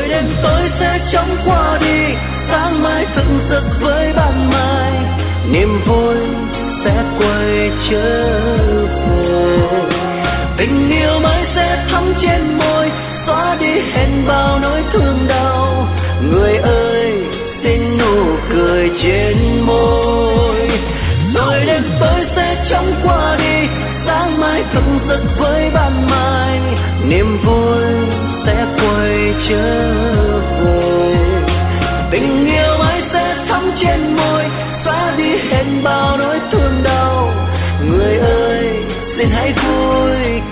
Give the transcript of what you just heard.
rồi đêm tối sẽ chóng qua đi, sáng mai sừng sực với ban mai, niềm vui sẽ quay trở về. Tình yêu mới sẽ thắm trên môi, xóa đi hết bao nỗi thương đau. Người ơi xin nụ cười trên môi, rồi đêm tối sẽ chóng qua đi, sáng mai sừng sực với ban mai, niềm vui sẽ quay trở về. Tình yêu mới sẽ thắm trên môi, xóa đi hết bao nỗi thương đau. Người ơi xin hãy vui